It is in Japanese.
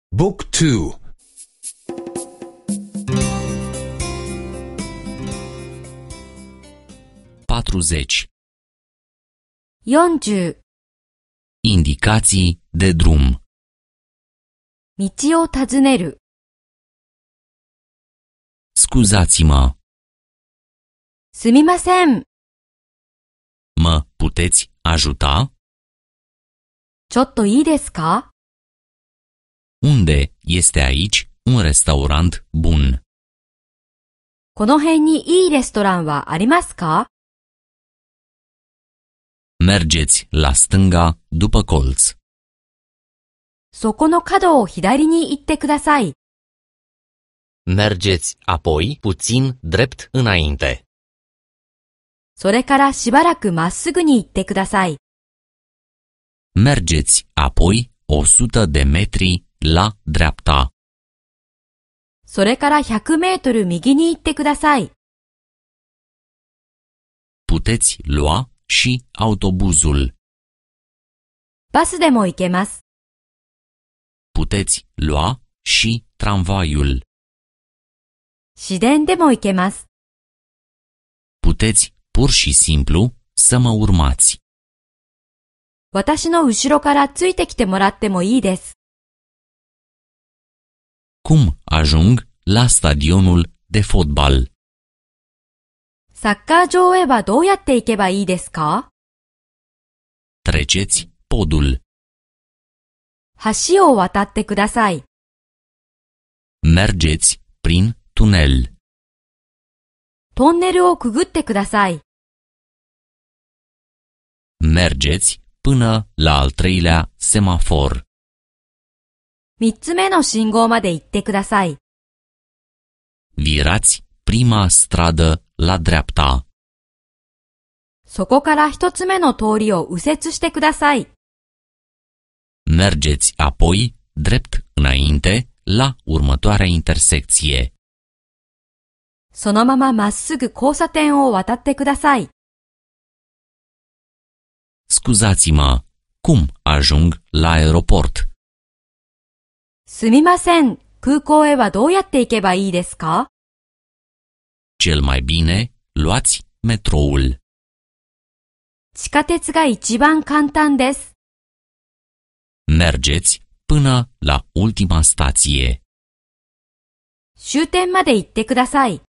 Book 2 40. 40. Indicații de drum. 道を尋ねる。 Scuzați-mă, すみません。 mă puteți ajuta? ちょっといいですか？ Unde este aici un restaurant bun? この辺にいいレストランはありますか？ Mergeți la stânga după colț. そこの角を左に行ってください。 Mergeți apoi puțin drept înainte. それからしばらくまっすぐに行ってください。 Mergeți apoi 100 de metri la dreapta. それから100メートル右に行ってください。 Puteți lua și autobuzul. バスでも行けます。 Puteți lua și tramvaiul. 市電でも行けます。 Puteți pur și simplu să mă urmați. 私の後ろからついてきてもらってもいいです。 Cum ajung la stadionul de fotbal? サッカー場へはどうやって行けばいいですか？ Treceți podul. 橋を渡ってください。 Mergeți prin tunel. トンネルをくぐってください。 Mergeți până la al treilea semafor. 三つ目の信号まで行ってください。 Virați prima stradă la dreapta. そこから一つ目の通りを右折してください。 Mergeți apoi drept înainte la următoarea intersecție. そのまままっすぐ交差点を渡ってください。 Scuzați-mă, cum ajung la aeroport? すみません、空港へはどうやって行けばいいですか？ Cel mai bine luați metroul. 地下鉄が一番簡単です。 Mergeți până la ultima stație. 終点まで行ってください。